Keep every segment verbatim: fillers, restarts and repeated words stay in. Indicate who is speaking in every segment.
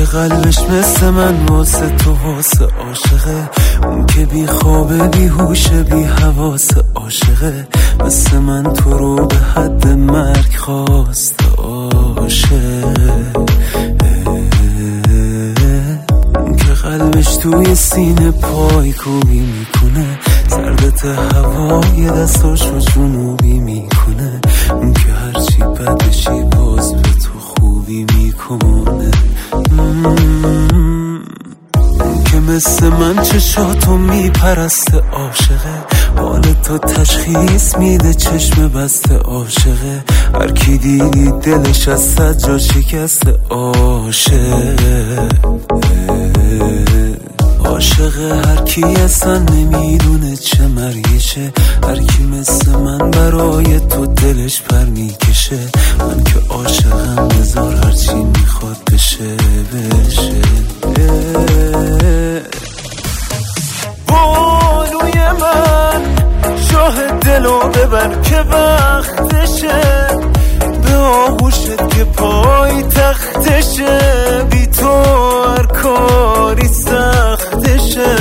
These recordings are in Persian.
Speaker 1: قلبش مثل من واسه تو واسه عاشقه، اون که بی خوابه بی هوشه بی حواسه عاشقه، مثل من تو رو به حد مرگ خواسته عاشق، اون که قلبش توی سینه پای کوبی میکنه، سردت هوای دستاشو جنوبی میکنه، اون که هرچی بدشی باز به تو خوبی میکنه، اون که مثل من چشاتو میپرسته عاشقه، حال تو تشخیص میده چشم بسته عاشقه، هر کی دیدی دلش از صد جا شکسته عاشق، عاشق هر کی اصلا نمیدونه چه مرگشه، هر کی مثل من برای تو دلش پر میکشه، من که عاشقم بذار هرچی میخواد بشه بشه. بانوی من شاه دلو ببر که وقتشه، به آغوشت که پای تختشه، بی تو هر کاری سختشه.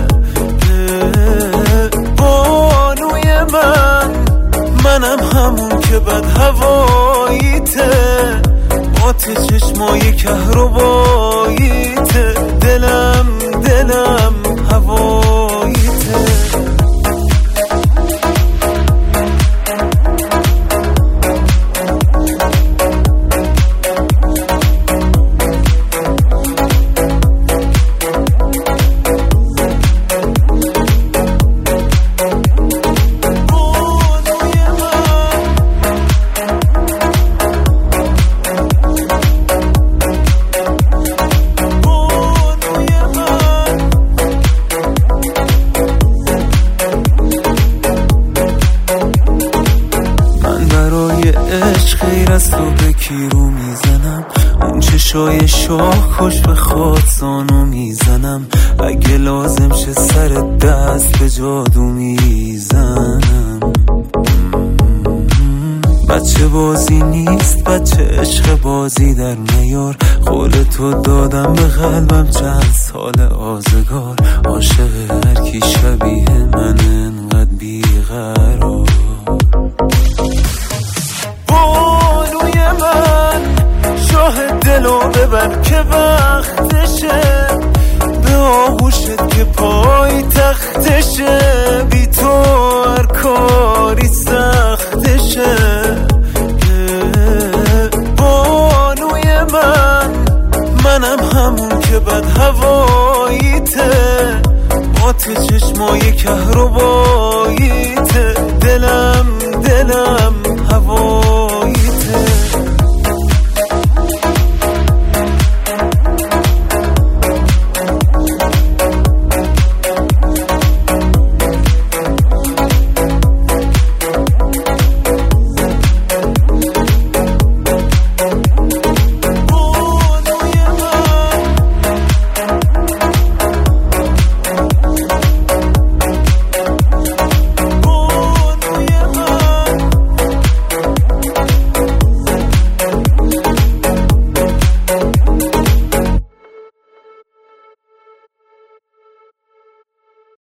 Speaker 1: بانوی من منم همون که بد هواییته، آت چشمای کهرباییته، دلم دلم هواییته. عشق غیر از تو به کی رو میزنم، اون چشای شاه کش به خود زانو میزنم، اگه لازم شه سر دست به جادو میزنم. بچه بازی نیست بچه عشق بازی در نیار، قول تو دادم به قلبم چند سال آزگار، عاشق هر کی شبیه من انقدر بیقرار. بانوی من شاه دلو ببر که وقتشه، به آغوشت که پای تختشه، بی تو هر کاری سختشه. بانوی من منم همون که بد هواییته، آت چشمای کهرباییته، دلم